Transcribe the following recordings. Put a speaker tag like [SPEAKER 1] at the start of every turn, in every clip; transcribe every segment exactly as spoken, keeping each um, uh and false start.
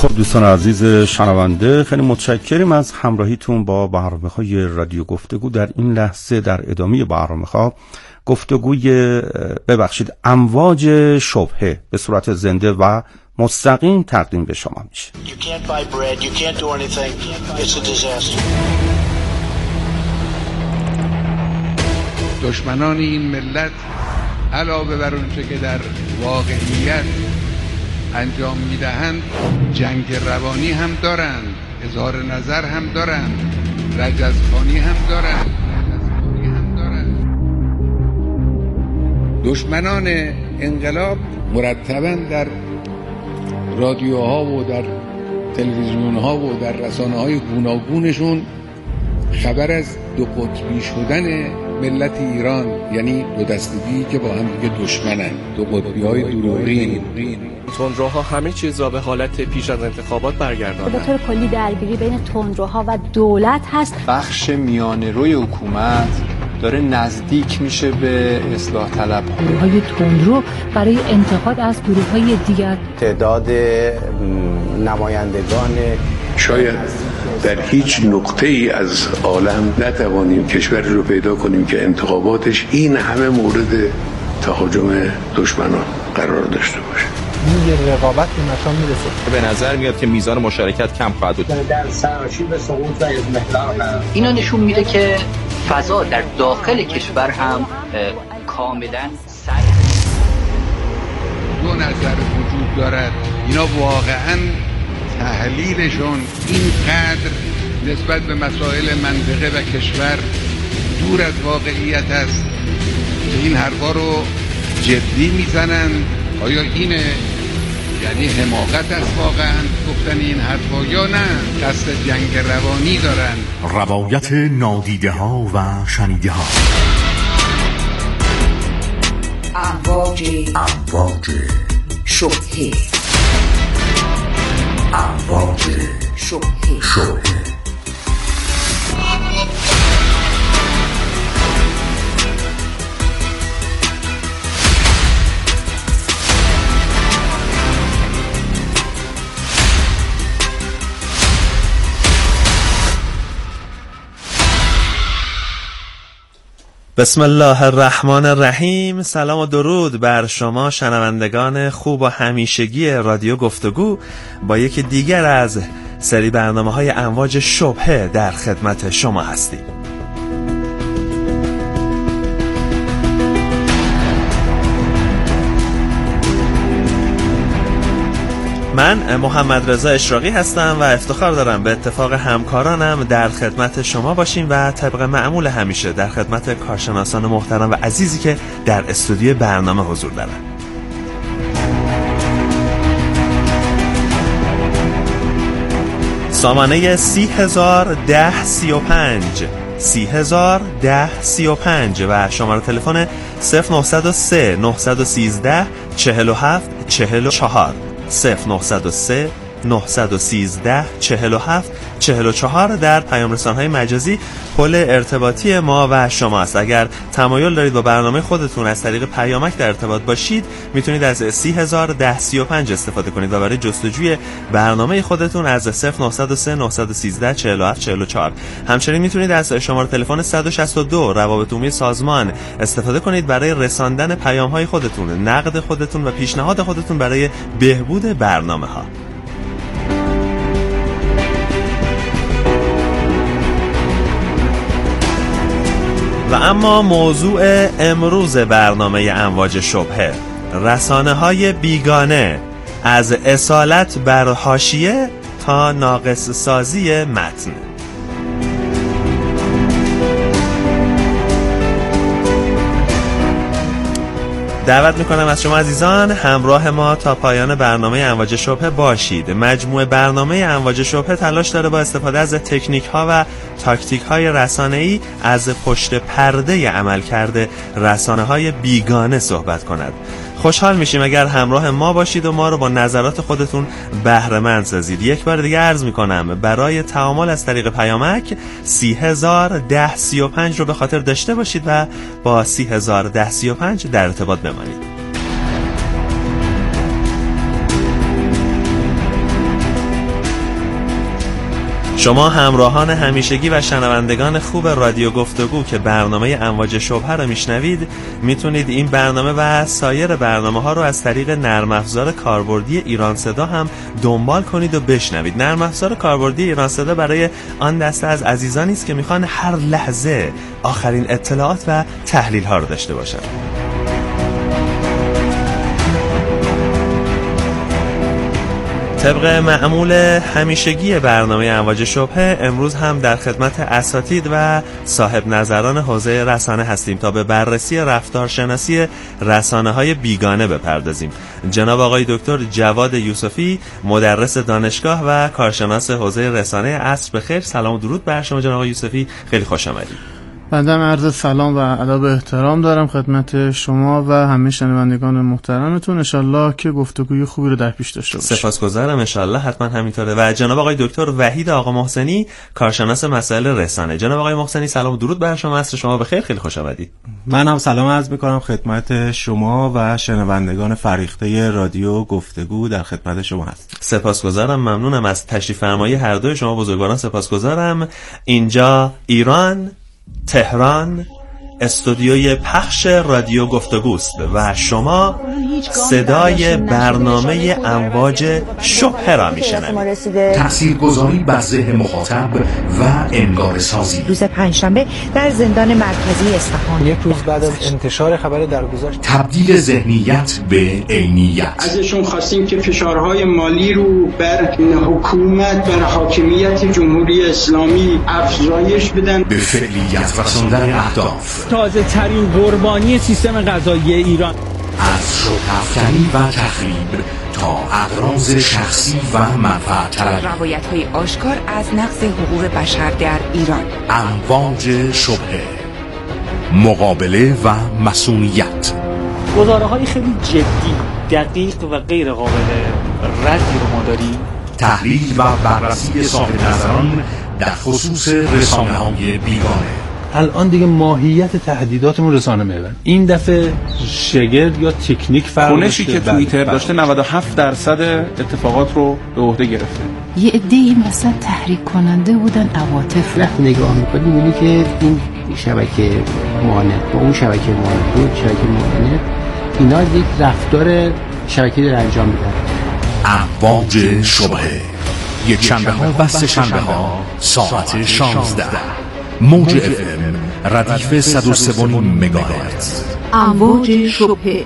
[SPEAKER 1] خب دوستان عزیز شنونده، خیلی متشکریم از همراهیتون با برنامه‌های رادیو گفتگو. در این لحظه در ادامه برنامه‌ها گفتگوی ببخشید امواج شبهه به صورت زنده و مستقیم تقدیم به شما میشه.
[SPEAKER 2] دشمنان این ملت علاوه بر اونچه که در واقعیت انجام میدهند جنگ روانی هم دارند، اظهار نظر هم دارند، رجزخوانی هم دارند دشمنان انقلاب مرتباً در رادیوها و در تلویزیونها و در رسانه‌های گوناگونشون خبر از دو قطبی شدن ملت ایران، یعنی دو دستگی که با هم دیگه دشمنن، دو قطبی‌های دروغین.
[SPEAKER 3] تندروها همه چیز را به حالت پیش از انتخابات برگرداندن.
[SPEAKER 4] به طور کلی درگیری بین تندروها و دولت هست.
[SPEAKER 5] بخش میانه روی حکومت داره نزدیک میشه به اصلاح طلب.
[SPEAKER 6] گروه‌های تندرو برای انتقاد از گروه‌های دیگر.
[SPEAKER 7] تعداد نمایندگان
[SPEAKER 2] شاید در هیچ نقطه ای از عالم نتوانیم کشوری رو پیدا کنیم که انتخاباتش این همه مورد تهاجم دشمنان قرار داشته باشه.
[SPEAKER 8] این رقابت به مکان میرسه.
[SPEAKER 3] به نظر میاد که میزان مشارکت کم خواهد بود.
[SPEAKER 8] در سراشیب سقوط و اضمحلال
[SPEAKER 9] اینا نشون میده که فضا در داخل کشور هم کاملا سر
[SPEAKER 2] دو نظر وجود دارد. اینا واقعا تحلیلشون اینقدر نسبت به مسائل منطقه و کشور دور از واقعیت است که این حرفا رو جدی میزنن. آیا اینه یعنی حماقت است واقعا گفتن این حرفا یا نه قصد جنگ روانی دارن؟
[SPEAKER 10] روایت نادیده ها و شنیده ها.
[SPEAKER 11] امواج
[SPEAKER 10] امواج
[SPEAKER 11] شبهه
[SPEAKER 10] امواج
[SPEAKER 11] شبهه
[SPEAKER 10] شبهه
[SPEAKER 12] بسم الله الرحمن الرحیم. سلام و درود بر شما شنوندگان خوب و همیشگی رادیو گفتگو. با یکی دیگر از سری برنامه‌های امواج شبهه در خدمت شما هستیم. من محمد رضا اشراقی هستم و افتخار دارم به اتفاق همکارانم در خدمت شما باشیم و طبق معمول همیشه در خدمت کارشناسان محترم و عزیزی که در استودیو برنامه حضور دارن. سامانه سی هزار ده سی و پنج سی هزار ده سی و پنج و شماره تلفن صفر نهصد و سه نهصد و سیزده چهل و هفت چهل و چهار صفر نهصد و سه نهصد و سیزده چهل و هفت چهل و چهار در پیام رسان‌های مجازی پل ارتباطی ما و شماست. اگر تمایل دارید با برنامه خودتون از طریق پیامک در ارتباط باشید میتونید از سی هزار ده سی و پنج استفاده کنید و برای جستجوی برنامه خودتون از صفر نهصد و سه نهصد و سیزده چهل و هفت چهل و چهار. همچنین میتونید از شماره تلفن صد و شصت و دو روابط عمومی سازمان استفاده کنید برای رساندن پیام‌های خودتون، نقد خودتون و پیشنهاد خودتون برای بهبود برنامه‌ها. و اما موضوع امروز برنامه امواج شبهه، رسانه های بیگانه، از اصالت بر حاشیه تا ناقص سازی متن. دعوت میکنم از شما عزیزان همراه ما تا پایان برنامه امواج شبهه باشید. مجموعه برنامه امواج شبهه تلاش داره با استفاده از تکنیک ها و تاکتیک های رسانه‌ای از پشت پرده عمل کرده رسانه های بیگانه صحبت کند. خوشحال میشیم اگر همراه ما باشید و ما رو با نظرات خودتون بهره مند سازید. یک بار دیگه عرض میکنم برای تعامل از طریق پیامک سی هزار ده سی و پنج رو به خاطر داشته باشید و با سی هزار ده سی و پنج در ارتباط بمانید. شما همراهان همیشگی و شنوندگان خوب رادیو گفتگو که برنامه امواج شبهه رو میشنوید، میتونید این برنامه و سایر برنامه ها رو از طریق نرم افزار کاربردی ایران صدا هم دنبال کنید و بشنوید. نرم افزار کاربردی ایران صدا برای آن دسته از عزیزانی است که میخوان هر لحظه آخرین اطلاعات و تحلیل ها رو داشته باشن. طبق معمول همیشگی برنامه امواج شبهه، امروز هم در خدمت اساتید و صاحب نظران حوزه رسانه هستیم تا به بررسی رفتارشناسی رسانه‌های بیگانه بپردازیم. جناب آقای دکتر جواد یوسفی، مدرس دانشگاه و کارشناس حوزه رسانه، عصر بخیر. سلام و درود بر شما جناب آقای یوسفی، خیلی خوش آمدید.
[SPEAKER 7] بنده عرض سلام و ادب احترام دارم خدمت شما و همه شنوندگان محترمتون. انشالله که گفتگوی خوبی رو در پیش داشته باشیم.
[SPEAKER 12] سپاسگزارم، انشالله حتما همینطوره. و جناب آقای دکتر وحید آقا محسنی، کارشناس مسائل رسانه. جناب آقای محسنی، سلام و درود بر شما، عصر شما بخیر، خیلی خوش آمدید.
[SPEAKER 13] من هم سلام عرض می‌کنم خدمت شما و شنوندگان فریخته رادیو گفتگو، در خدمت شما هستم.
[SPEAKER 12] سپاسگزارم، ممنونم از تشریف فرمایی هر دوی شما بزرگواران. سپاسگزارم. اینجا ایران، تهران، استودیوی پخش رادیو گفتگوست و شما صدای برنامه امواج شبهه را میشنوید.
[SPEAKER 10] تاثیرگذاری بر ذهن مخاطب و انگار سازی.
[SPEAKER 14] روز پنجشنبه در زندان مرکزی اصفهان،
[SPEAKER 8] یک روز بعد از انتشار خبر درگذشت،
[SPEAKER 10] تبدیل ذهنیت به عینیت.
[SPEAKER 15] ازشون خواستیم که فشارهای مالی رو بر حکومت، بر حاکمیت جمهوری اسلامی افزایش بدن،
[SPEAKER 10] به فعلیت رساندن اهداف.
[SPEAKER 16] تازه ترین قربانی سیستم قضایی ایران،
[SPEAKER 10] از شوک‌افکنی و تخریب تا اغراض شخصی و منفعت طلبی،
[SPEAKER 11] روایت‌های آشکار از نقض حقوق بشر در ایران.
[SPEAKER 10] امواج شبهه، مقابله و مسئولیت.
[SPEAKER 17] گزاره‌های خیلی جدی، دقیق و غیر قابل ردی رو ما داریم.
[SPEAKER 10] تحلیل و بررسی صاحب نظران در خصوص رسانه‌های بیگانه.
[SPEAKER 18] الان دیگه ماهیت تهدیداتمون رسانه میبرن. این دفعه شگرد یا تکنیک فرق
[SPEAKER 1] کنشی که توییتر داشته نود و هفت درصد اتفاقات رو به عهده گرفته.
[SPEAKER 6] یه عده‌ای مثلا تحریک کننده بودن عواطف.
[SPEAKER 19] وقتی نگاه می‌کنی می‌بینی که این شبکه معاند با اون شبکه معاند بود شبکه معاند اینا یک رفتار شبکه‌ای رو انجام میدن.
[SPEAKER 10] امواج شبهه، یک شنبه ها و سه شنبه ها ساعت شانزده، موج اف ام ردیف صد و سه و نیم مگاهرتز.
[SPEAKER 11] امواج شبهه.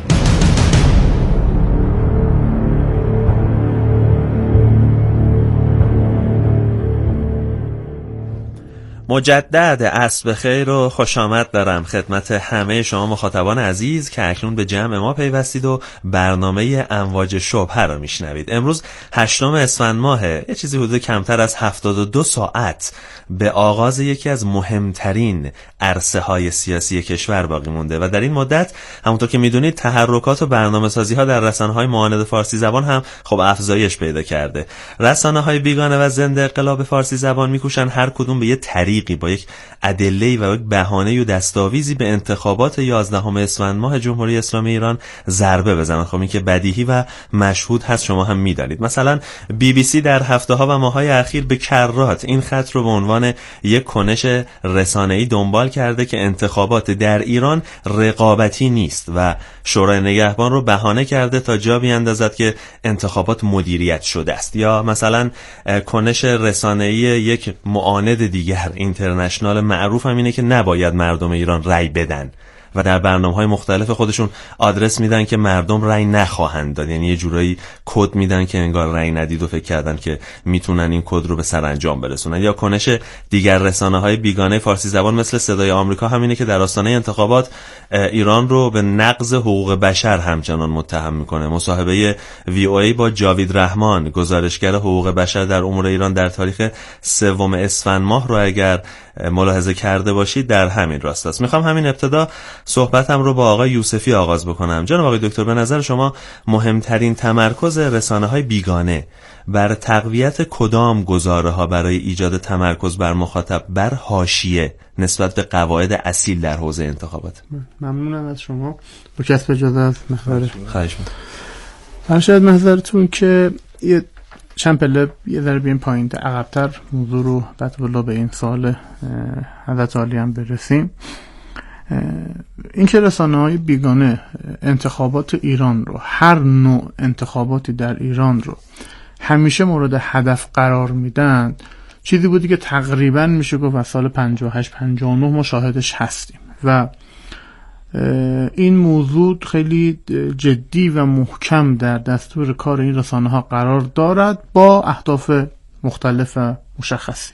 [SPEAKER 12] مجدد عصر بخیر و خوش آمد دارم خدمت همه شما مخاطبان عزیز که اکنون به جمع ما پیوستید و برنامه امواج شبهه را میشنوید. امروز هشتم اسفند ماهه، یه چیزی حدود کمتر از هفتاد و دو ساعت به آغاز یکی از مهمترین عرصه های سیاسی کشور باقی مونده و در این مدت همونطور که میدونید تحرکات و برنامه سازی ها در رسانه های معاند فارسی زبان هم خب افزایش پیدا کرده. رسانه های بیگانه و ضد انقلاب فارسی زبان میکوشن هر کدوم به یه طریقی با یک ادله و یک بهانه و دستاویزی به انتخابات یازدهم اسفند ماه جمهوری اسلامی ایران ضربه بزنن. خب این که بدیهی و مشهود هست، شما هم میدانید. مثلا بی بی سی در هفته ها و ماهای اخیر به کرات این خط رو به عنوان یک کنش رسانه‌ای دنبال کرده که انتخابات در ایران رقابتی نیست و شورای نگهبان رو بهانه کرده تا جا بیاندازد که انتخابات مدیریت شده است. یا مثلا کنش رسانه‌ای یک معاند دیگر اینترنشنال معروف هم اینه که نباید مردم ایران رأی بدن و در برنامه‌های مختلف خودشون آدرس میدن که مردم رأی نخواهند داد، یعنی یه جورایی کد میدن که انگار رأی ندید و فکر کردن که میتونن این کد رو به سرانجام برسونن. یا کنش دیگر رسانه‌های بیگانه فارسی زبان مثل صدای آمریکا همینه که در آستانه انتخابات ایران رو به نقض حقوق بشر همچنان متهم میکنه. مصاحبه وی او ای با جاوید رحمان، گزارشگر حقوق بشر در امور ایران در تاریخ سوم اسفند ماه رو اگر ملاحظه کرده باشید در همین راست است. میخوام همین ابتدا صحبتم رو با آقای یوسفی آغاز بکنم. جناب آقای دکتر، به نظر شما مهمترین تمرکز رسانه‌های بیگانه بر تقویت کدام گزاره‌ها برای ایجاد تمرکز بر مخاطب بر حاشیه نسبت به قواعد اصیل در حوزه انتخابات؟
[SPEAKER 7] ممنونم از شما. با کسب اجازه از محور
[SPEAKER 12] خواهش می‌کنم.
[SPEAKER 7] هر شاید محضرتون که یه چند پله یه ذره بیایم پایین تا عقب‌تر موضوع رو بعد والا به این سوال حضرت عالی هم برسیم. این که رسانه‌های بیگانه انتخابات ایران رو، هر نوع انتخاباتی در ایران رو همیشه مورد هدف قرار میدن، چیزی بودی که تقریبا میشه گفت از سال پنجاه و هشت پنجاه و نه ما شاهدش هستیم و این موضوع خیلی جدی و محکم در دستور کار این رسانه ها قرار دارد با اهداف مختلف و مشخصی.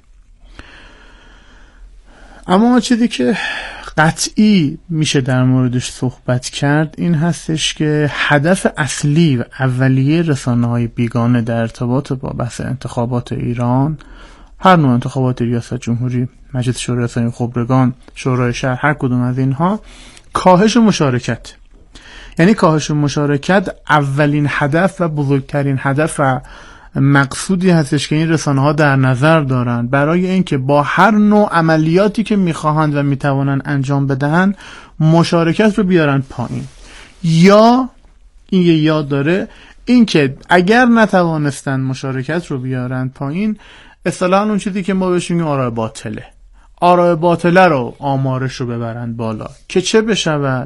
[SPEAKER 7] اما چیزی که قطعی میشه در موردش صحبت کرد این هستش که هدف اصلی و اولیه رسانه های بیگانه در ارتباط با بحث انتخابات ایران، هر نوع انتخابات ریاست جمهوری، مجلس شورای اسلامی، خبرگان، شورای شهر، هر کدوم از اینها، کاهش مشارکت. یعنی کاهش مشارکت اولین هدف و بزرگترین هدف و مقصودی هستش که این رسانه ها در نظر دارند برای اینکه با هر نوع عملیاتی که میخواهند و میتوانند انجام بدهند مشارکت رو بیارن پایین. یا این یه یاد داره اینکه اگر نتوانستن مشارکت رو بیارن پایین، اصطلاحاً اون چیزی که ما بهش میگیم آراء باطله، آراء باطله رو آمارش رو ببرند بالا که چه بشود؟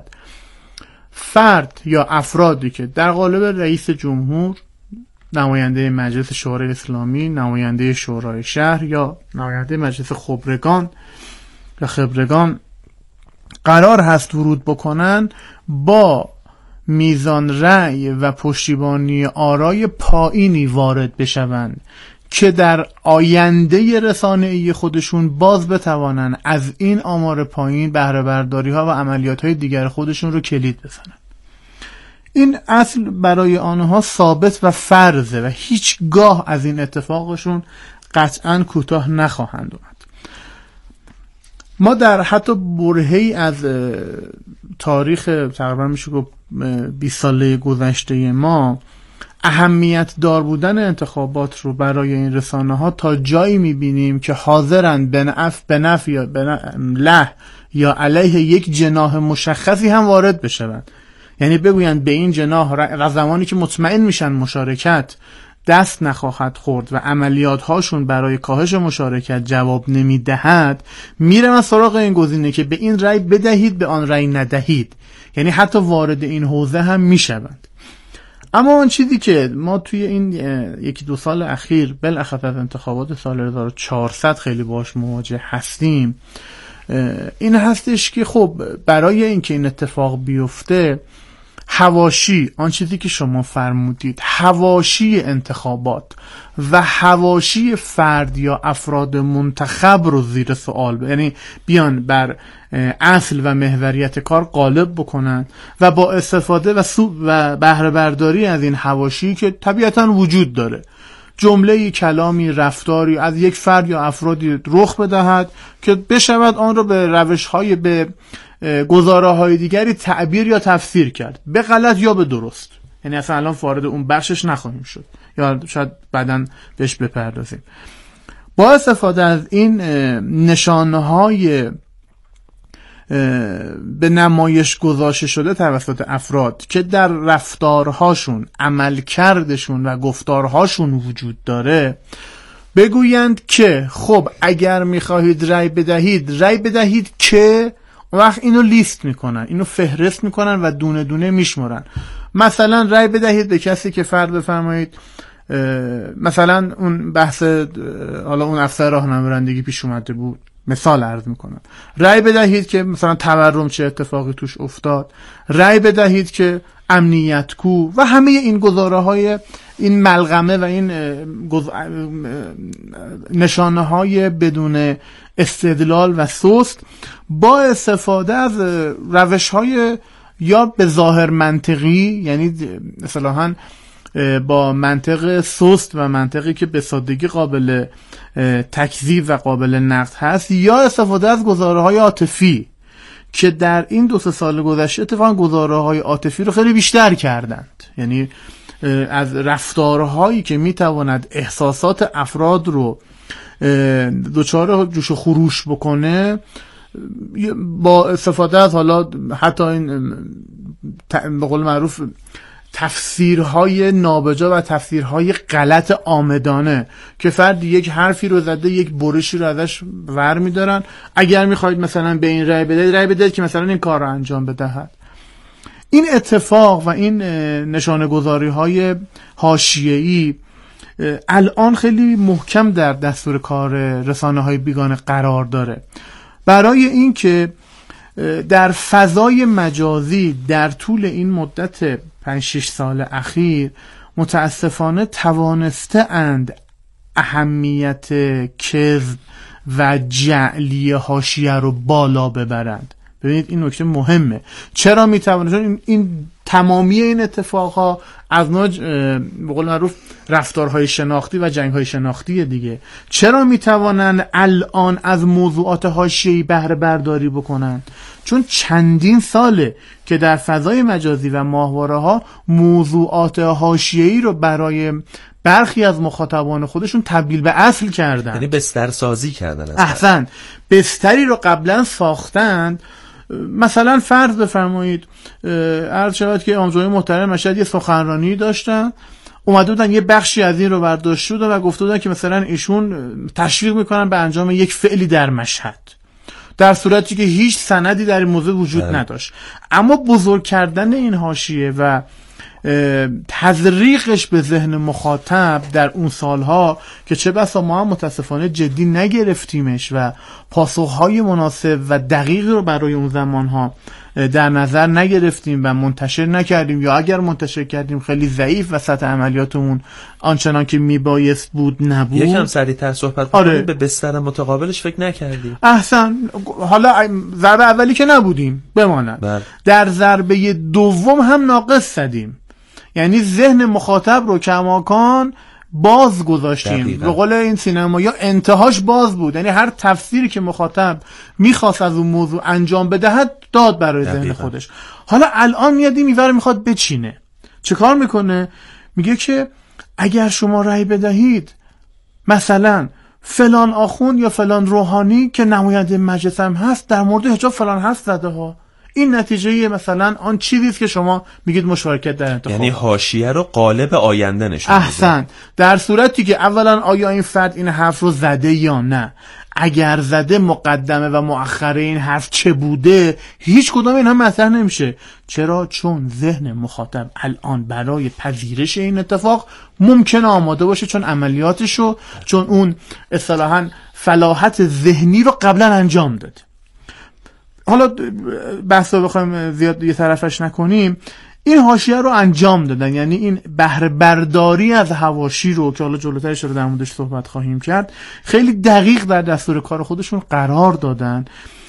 [SPEAKER 7] فرد یا افرادی که در قالب رئیس جمهور، نماینده مجلس شورای اسلامی، نماینده شورای شهر یا نماینده مجلس خبرگان یا خبرگان قرار هست ورود بکنن، با میزان رأی و پشتیبانی آرای پایینی وارد بشوند که در آینده رسانه‌ای خودشون باز بتوانن از این آمار پایین بهره برداری ها و عملیات های دیگر خودشون رو کلید بزنن. این اصل برای آنها ثابت و فرضه و هیچگاه از این اتفاقشون قطعاً کوتاه نخواهند اومد. ما در حتی برهه‌ای از تاریخ تقریبا میشه گفت بیست ساله گذشته ما اهمیت دار بودن انتخابات رو برای این رسانه ها تا جایی میبینیم که حاضرن به نفع به نفع یا به له یا علیه یک جناح مشخصی هم وارد بشوند. یعنی بگویند به این جناح و زمانی که مطمئن میشن مشارکت دست نخواهد خورد و عملیات هاشون برای کاهش مشارکت جواب نمیدهد، میرن سراغ این گزینه که به این رأی بدهید به آن رأی ندهید. یعنی حتی وارد این حوزه هم میشوند. اما اون چیزی که ما توی این یکی دو سال اخیر بالاخص از انتخابات سال هزار و چهارصد خیلی باش مواجه هستیم این هستش که خب برای اینکه این اتفاق بیفته، حواشی، آن چیزی که شما فرمودید، حواشی انتخابات و حواشی فرد یا افراد منتخب رو زیر سوال ب... یعنی بیان بر اصل و محوریت کار غالب بکنن و با استفاده و سو و بهره برداری از این حواشی که طبیعتاً وجود داره، جمله کلامی، رفتاری از یک فرد یا افرادی رخ بدهد که بشود آن رو به روش‌های به گزاره‌های دیگری تعبیر یا تفسیر کرد، به غلط یا به درست. یعنی اصلا الان وارد اون بخشش نخواهیم شد یا شاید بعداً بهش بپردازیم. با استفاده از این نشانه‌های به نمایش گذاشته شده توسط افراد که در رفتارهاشون، عملکردشون و گفتارهاشون وجود داره، بگویند که خب اگر میخواهید رأی بدهید رأی بدهید که، اون وقت اینو لیست میکنن، اینو فهرست میکنن و دونه دونه میشمرن. مثلا رأی بدهید به کسی که فرض بفرمایید مثلا اون بحث حالا اون افسر راهنمایی رانندگی پیش اومده بود، مثال عرض میکنم، رأی بدهید که مثلا تورم چه اتفاقی توش افتاد، رأی بدهید که امنیت کو و همه این گزاره های این ملغمه و این گز... نشانه های بدون استدلال و سست با استفاده از روش های یا به ظاهر منطقی، یعنی اصطلاحاً با منطق سست و منطقی که به سادگی قابل تکذیب و قابل نقد هست، یا استفاده از گزاره‌های عاطفی که در این دو سه سال گذشته اتفاقا گزاره‌های عاطفی رو خیلی بیشتر کردند. یعنی از رفتارهایی که میتواند احساسات افراد رو دچار جوش و خروش بکنه، با استفاده از حالا حتی این به قول معروف تفسیرهای نابجا و تفسیرهای غلط آمدانه که فرد یک حرفی رو زده، یک برشی رو ازش ور میدارن، اگر میخواید مثلا به این رأی بدهید رأی بدهید که مثلا این کار رو انجام بدهد. این اتفاق و این نشانه گذاری های حاشیه‌ای الان خیلی محکم در دستور کار رسانه های بیگانه قرار داره، برای اینکه در فضای مجازی در طول این مدت پنج شش سال اخیر متاسفانه توانسته اند اهمیت کذب و جعلی حاشیه رو بالا ببرند. ببینید این نکته مهمه. چرا میتوانند؟ چون این, این تمامی این اتفاقها از نوع به قول معروف رفتارهای شناختی و جنگهای شناختی دیگه. چرا میتوانند الان از موضوعات حاشیه‌ای بهره برداری بکنن؟ چون چندین ساله که در فضای مجازی و ماهواره‌ها موضوعات حاشیه‌ای رو برای برخی از مخاطبان خودشون تبدیل به اصل کردن،
[SPEAKER 12] یعنی بستر سازی کردن.
[SPEAKER 7] احسن، بستری رو قبلا ساختند. مثلا فرض بفرمایید عرض شود که امام جمعه محترم مشهد یه سخنرانی داشتن، اومده بودن یه بخشی از این رو برداشته بودن و گفته بودن که مثلا ایشون تشویق میکنن به انجام یک فعلی در مشهد، در صورتی که هیچ سندی در این موضوع وجود اه. نداشت. اما بزرگ کردن این حاشیه و تزریقش به ذهن مخاطب در اون سالها که چه بسا ما هم متاسفانه جدی نگرفتیمش و پاسخهای مناسب و دقیقی رو برای اون زمانها در نظر نگرفتیم و منتشر نکردیم، یا اگر منتشر کردیم خیلی ضعیف و سطح عملیاتمون آنچنان که میبایست بود نبود.
[SPEAKER 12] یکم سریعتر صحبت کنیم. آره. به بستر متقابلش فکر نکردیم.
[SPEAKER 7] احسن. حالا ضربه اولی که نبودیم بماند، بل. در ضربه دوم هم ناقص زدیم، یعنی ذهن مخاطب رو کماکان باز گذاشتیم. به قول این سینمایا انتهاش باز بود، یعنی هر تفسیری که مخاطب میخواست از اون موضوع انجام بدهد داد برای دقیقا. ذهن خودش. حالا الان میاد این میور میخواد بچینه. چه کار میکنه؟ میگه که اگر شما رأی بدهید مثلا فلان آخوند یا فلان روحانی که نماینده مجلس هم هست در مورد حجاب فلان حرف زده ها، این نتیجه مثلا آن چیزی است که شما میگید مشارکت در انتخاب.
[SPEAKER 12] یعنی حاشیه رو قالب آینده نشون میده.
[SPEAKER 7] احسن. در صورتی که اولا آیا این فرد این حرف رو زده یا نه، اگر زده مقدمه و مؤخره این حرف چه بوده، هیچ کدام اینها مطرح نمیشه. چرا؟ چون ذهن مخاطب الان برای پذیرش این اتفاق ممکنه آماده باشه، چون عملیاتشو، چون اون اصطلاحاً فلاحت ذهنی رو قبلا انجام داده. حالا بحث رو بخوایم زیاد یه طرفش نکنیم، این حاشیه رو انجام دادن، یعنی این بهره برداری از حواشی رو که حالا جلوترش رو در موردش صحبت خواهیم کرد خیلی دقیق در دستور کار خودشون قرار دادن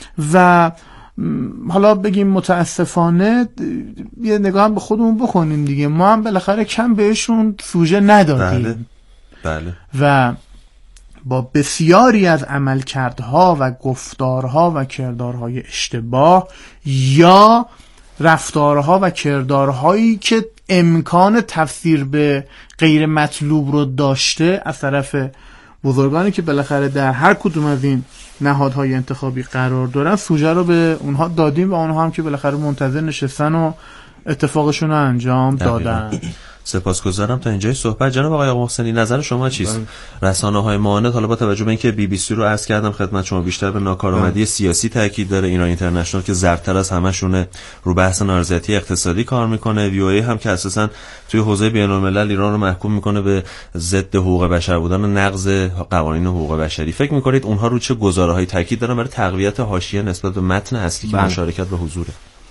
[SPEAKER 7] و حالا بگیم متاسفانه یه نگاه هم به خودمون بکنیم دیگه، ما هم بالاخره کم بهشون سوژه ندادیم.
[SPEAKER 12] بله. بله.
[SPEAKER 7] و با بسیاری از عملکردها و گفتارها و کردارهای اشتباه یا رفتارها و کردارهایی که امکان تفسیر به غیر مطلوب رو داشته از طرف بزرگانی که بالاخره در هر کدوم از این نهادهای انتخابی قرار دارن، سوژه رو به اونها دادیم و اونها هم که بالاخره منتظر نشستن و اتفاقشون رو انجام دادن.
[SPEAKER 12] سپاسگزارم تا اینجای صحبت. جناب آقای محسنی نظر شما چیست؟ رسانه‌های معاند حالا با توجه به اینکه بی بی سی رو عرض کردم خدمت شما بیشتر به ناکارآمدی سیاسی تاکید داره، ایران اینترنشنال که ضرب‌تر از همه‌شونه رو بحث نارضایتی اقتصادی کار میکنه، وی او ای هم که اساساً توی حوزه بین‌الملل ایران رو محکوم میکنه به ضد حقوق بشر بودن و نقض قوانین حقوق بشری، فکر میکنید اونها رو چه گزاره‌هایی تاکید دارن برای تقویت حاشیه نسبت به متن اصلی که مشارکت به حضوره؟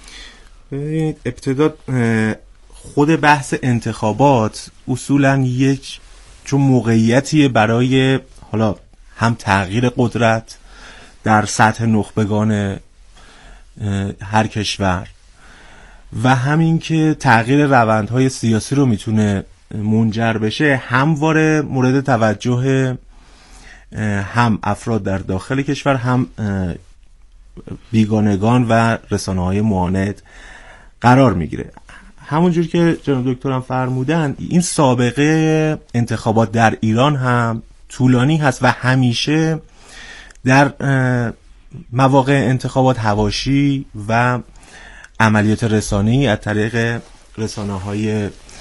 [SPEAKER 13] ببینید ابتدا خود بحث انتخابات اصولا یک چون موقعیتی برای حالا هم تغییر قدرت در سطح نخبگان هر کشور و همین که تغییر روندهای سیاسی رو میتونه منجر بشه، همواره مورد توجه هم افراد در داخل کشور، هم بیگانگان و رسانه‌های معاند قرار میگیره. همونجور که جناب دکترم فرمودن، این سابقه انتخابات در ایران هم طولانی هست و همیشه در مواقع انتخابات حواشی و عملیات رسانه‌ای از طریق رسانه‌های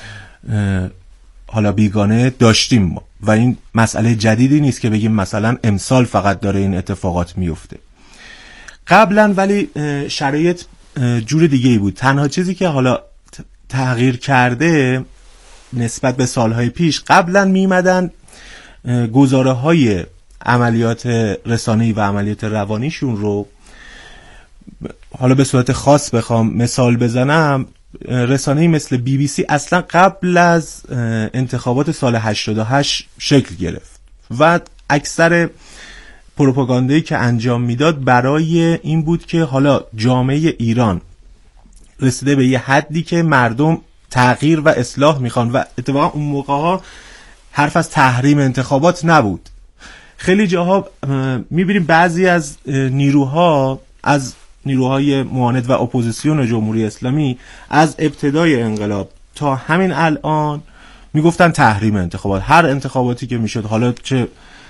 [SPEAKER 13] حالا بیگانه داشتیم ما و این مسئله جدیدی نیست که بگیم مثلا امسال فقط داره این اتفاقات میفته. قبلا ولی شرایط جور دیگه ای بود. تنها چیزی که حالا تغییر کرده نسبت به سالهای پیش، قبلا میمدن گزاره های عملیات رسانه‌ای و عملیات روانیشون رو، حالا به صورت خاص بخوام مثال بزنم، رسانه‌ای مثل بی بی سی اصلا قبل از انتخابات سال هشتاد و هشت شکل گرفت و اکثر پروپاگاندایی که انجام میداد برای این بود که حالا جامعه ایران رسیده به یه حدی که مردم تغییر و اصلاح میخوان و اتفاقا اون موقع ها حرف از تحریم انتخابات نبود. خیلی جاها میبینیم بعضی از نیروها، از نیروهای معاند و اپوزیسیون جمهوری اسلامی، از ابتدای انقلاب تا همین الان میگفتن تحریم انتخابات. هر انتخاباتی که میشد، حالا چه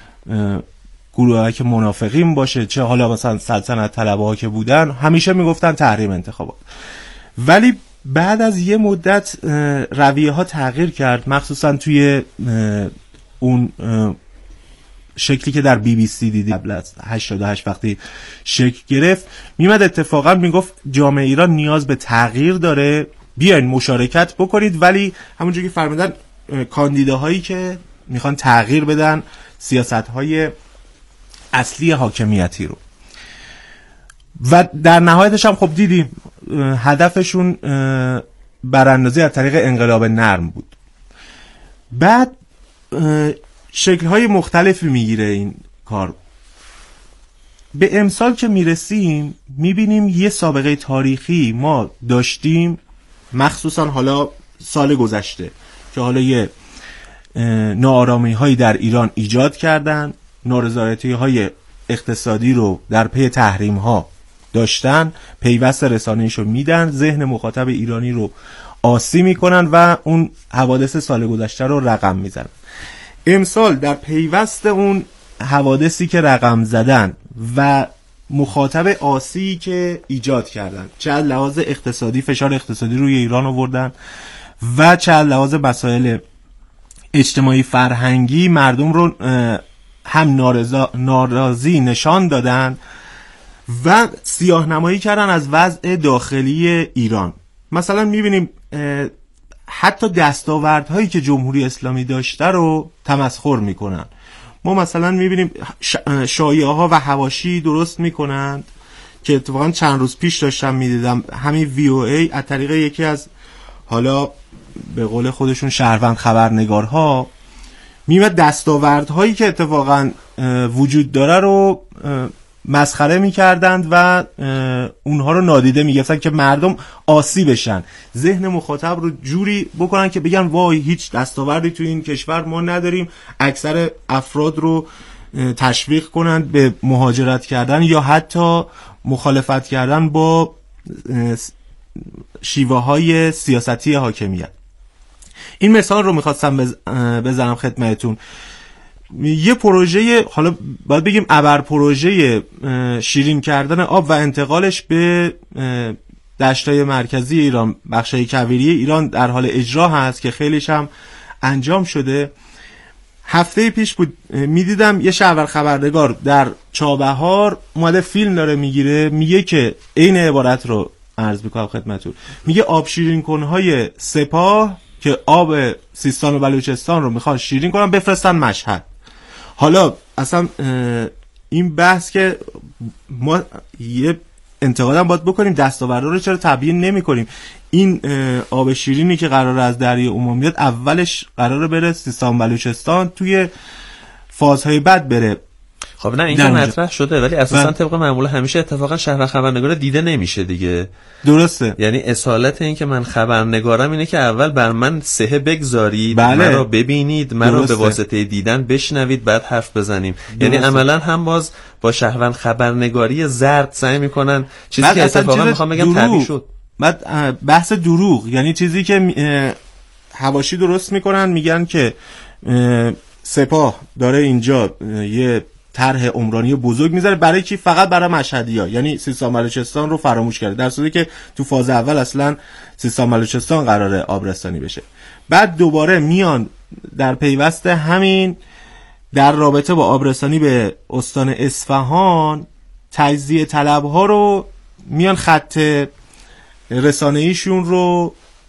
[SPEAKER 13] گروهایی که منافقین باشه، چه حالا مثلا سلطنت طلبها که بودن، همیشه میگفتن تحریم انتخابات. ولی بعد از یه مدت رویه ها تغییر کرد، مخصوصا توی اون شکلی که در بی بی سی دیدی قبل از هشتاد و هشت وقتی شکل گرفت، میمد اتفاقا میگفت جامعه ایران نیاز به تغییر داره، بیاین مشارکت بکنید. ولی همونجوری که فرمودن کاندیداهایی که میخوان تغییر بدن سیاست‌های اصلی حاکمیتی رو، و در نهایتش هم خب دیدیم هدفشون براندازی از طریق انقلاب نرم بود. بعد شکل‌های مختلفی میگیره این کار. به امسال که میرسیم میبینیم یه سابقه تاریخی ما داشتیم، مخصوصا حالا سال گذشته که حالا یه ناآرامی هایی در ایران ایجاد کردن، نارضایتی های اقتصادی رو در پی تحریم ها داشتن، پیوست رسانه‌ایشو میدن، ذهن مخاطب ایرانی رو آسی میکنن و اون حوادث سال گذشته رو رقم میزنن. امسال در پیوست اون حوادثی که رقم زدن و مخاطب آسی که ایجاد کردن، چه از لحاظ اقتصادی فشار اقتصادی روی ایران آوردن و چه از لحاظ مسائل اجتماعی فرهنگی مردم رو هم نارضا ناراضی نشان دادن و سیاه نمایی کردن از وضع داخلی ایران. مثلا میبینیم حتی دستاوردهایی که جمهوری اسلامی داشته رو تمسخر میکنن. ما مثلا میبینیم شایعه ها و حواشی درست میکنند که اتفاقا چند روز پیش داشتم میدیدم همین وی او ای از طریق یکی از حالا به قول خودشون شهروند خبرنگارها میمد دستاوردهایی که اتفاقا وجود داره رو مسخره میکردند و اونها رو نادیده میگفتن که مردم آسی بشن، ذهن مخاطب رو جوری بکنن که بگن وای هیچ دستاوردی تو این کشور ما نداریم، اکثر افراد رو تشویق کنن به مهاجرت کردن یا حتی مخالفت کردن با شیوه های سیاستی حاکمیت. این مثال رو میخواستم بزنم خدمتتون. یه پروژه، حالا باید بگیم ابر پروژه شیرین کردن آب و انتقالش به دشتای مرکزی ایران، بخشای کویری ایران در حال اجرا هست که خیلیش هم انجام شده. هفته پیش بود میدیدم یه شهر خبرنگار در چابهار اومده فیلم داره میگیره، میگه که این عبارت رو عرض میکنم خدمتتون، میگه آب شیرین کنهای سپاه که آب سیستان و بلوچستان رو میخواد شیرین کنن بفرستن مشهد. حالا اصلا این بحث که ما یه انتقادم باید بکنیم، دستاوردا رو چرا تبیین نمی کنیم؟ این آب شیرینی که قراره از دریای عمومیت اولش قراره بره سیستان بلوچستان، توی فازهای بعد بره.
[SPEAKER 20] خب نه این که مطرح شده ولی اساسا طبق معمول همیشه اتفاقا شهر خبرنگار دیده نمیشه دیگه.
[SPEAKER 13] درسته.
[SPEAKER 20] یعنی اصالت این که من خبرنگارم اینه که اول بر من صحه بگذارید،
[SPEAKER 13] بله.
[SPEAKER 20] مرا ببینید، مرا به واسطه دیدن بشنوید، بعد حرف بزنیم. درسته. یعنی عملا هم باز با شهروند خبرنگاری زرد سعی میکنن چیزی که اتفاقا میخوام بگم طبیعی شد.
[SPEAKER 13] بعد بحث دروغ، یعنی چیزی که حواشی درست میکنن، میگن که سپاه داره اینجا یه طرح عمرانی بزرگ میذاره برای کی؟ فقط برای مشهدی‌ها، یعنی سیستان بلوچستان رو فراموش کرده، در صورتی که تو فاز اول اصلا سیستان بلوچستان قراره آبرسانی بشه. بعد دوباره میان در پیوست همین در رابطه با آبرسانی به استان اصفهان تجزیه طلب ها رو میان خط رسانه‌ایشون رو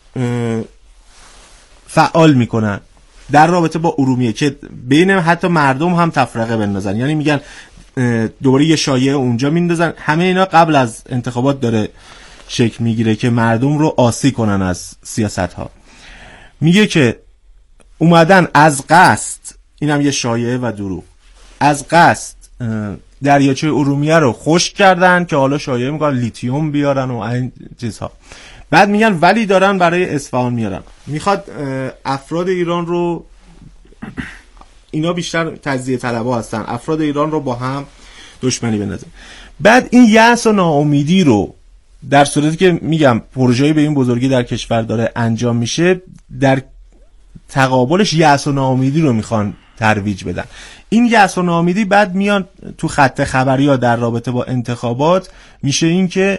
[SPEAKER 13] فعال میکنن در رابطه با ارومیه که بین حتی مردم هم تفرقه بندازن. یعنی میگن دوباره یه شایعه اونجا میندازن. همه اینا قبل از انتخابات داره شکل میگیره که مردم رو آسی کنن از سیاست ها. میگه که اومدن از قصد، اینم یه شایعه و دروغ، از قصد دریاچه ارومیه رو خشک کردن که حالا شایعه میگن لیتیوم بیارن و این چیزها. بعد میگن ولی دارن برای اصفهان میارن. میخواد افراد ایران رو، اینا بیشتر تجزیه طلبها هستن، افراد ایران رو با هم دشمنی بندازن. بعد این یأس و ناامیدی رو در صورتی که میگم پروژه‌ای به این بزرگی در کشور داره انجام میشه، در تقابلش یأس و ناامیدی رو میخوان ترویج بدن. این یأس و ناامیدی بعد میان تو خط خبری در رابطه با انتخابات میشه این که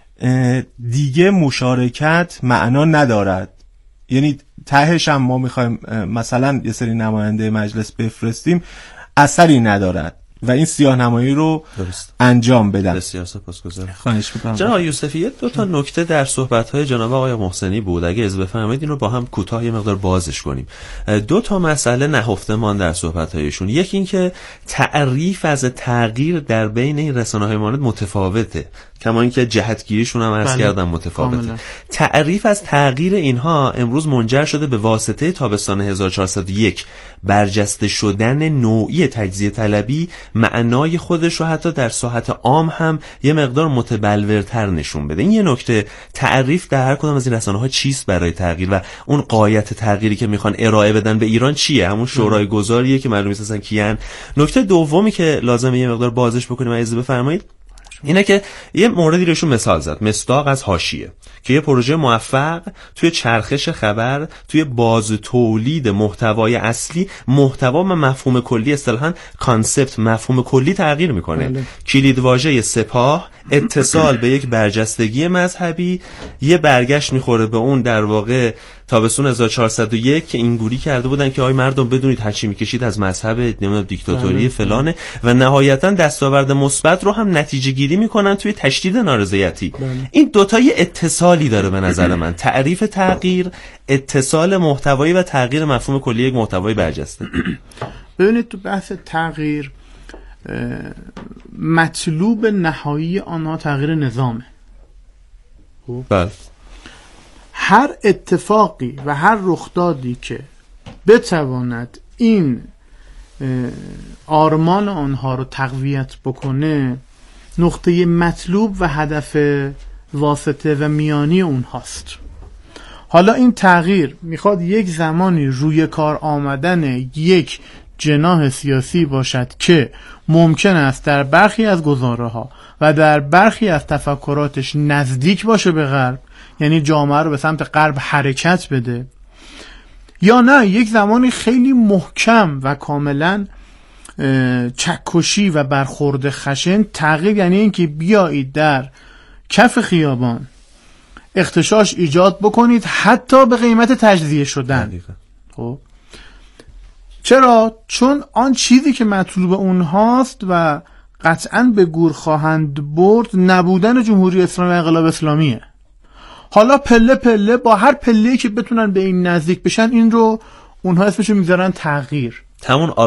[SPEAKER 13] دیگه مشارکت معنا ندارد. یعنی تهش هم ما میخوایم مثلا یه سری نماینده مجلس بفرستیم، اثری ندارد و این سیاه نمایی رو درست انجام بدن.
[SPEAKER 20] بسیار سپاسگزارم.
[SPEAKER 13] خواهش می‌کنم.
[SPEAKER 20] جناب یوسفی، دو تا نکته در صحبت‌های جناب آقای محسنی بود، اگه از بفهمید این رو با هم کوتاه یه مقدار بازش کنیم. دو تا مسئله نهفته مان در صحبت‌هایشون. یکی این که تعریف از تغییر در بین این رسانه‌های مانند متفاوته، کما اینکه جهتگیریشون هم عرض کردم متفاوته. کاملا. تعریف از تغییر اینها امروز منجر شده به واسطه تابستان هزار و چهارصد و یک برجسته شدن نوعی تجزیه طلبی معنای خودش رو حتی در ساحت عام هم یه مقدار متبلورتر نشون بده. این یه نکته. تعریف در هر کدام از این رسانه‌ها چیست برای تغییر و اون غایت تغییری که میخوان ارائه بدن به ایران چیه؟ همون شورای گذاریه که معلوم نیست اصلا کیان. نکته دومی که لازمه یه مقدار بازش بکنیم اجازه بفرمایید اینه که یه موردی روشون مثال زد، مصداق از حاشیه، که یه پروژه موفق توی چرخش خبر، توی باز تولید محتوای اصلی، محتوا و مفهوم کلی، اصطلاحاً کانسپت، مفهوم کلی تغییر میکنه. بله. کلیدواژه سپاه، اتصال به یک برجستگی مذهبی، یه برگشت میخوره به اون در واقع تابستون هزار و چهارصد و یک که اینگوری کرده بودن که آی مردم بدونید هرچی میکشید از مذهب نمیدونم دیکتاتوری فلانه، و نهایتا دستاورد مثبت رو هم نتیجه گیری میکنن توی تشدید نارضایتی. این دوتا یه اتصالی داره به نظر من، تعریف تغییر، اتصال محتوایی و تغییر مفهوم کلی یک محتوای برجسته.
[SPEAKER 7] ببینید تو بحث تغییر مطلوب نهایی آنها تغییر نظامه.
[SPEAKER 20] بله.
[SPEAKER 7] هر اتفاقی و هر رخدادی که بتواند این آرمان آنها رو تقویت بکنه، نقطه مطلوب و هدف واسطه و میانی اونهاست. حالا این تغییر میخواد یک زمانی روی کار آمدن یک جناح سیاسی باشد که ممکن است در برخی از گزاره ها و در برخی از تفکراتش نزدیک باشه به غرب، یعنی جامعه رو به سمت غرب حرکت بده، یا نه یک زمانی خیلی محکم و کاملا چکشی و برخورد خشن تغییر، یعنی اینکه بیایید در کف خیابان اختشاش ایجاد بکنید حتی به قیمت تجزیه شدن. خب چرا؟ چون آن چیزی که مطلوب اونهاست و قطعاً به گور خواهند برد نبودن جمهوری اسلامی و انقلاب اسلامیه. حالا پله پله با هر پله‌ای که بتونن به این نزدیک بشن این رو اونها اسمشو میذارن تغییر.
[SPEAKER 20] همون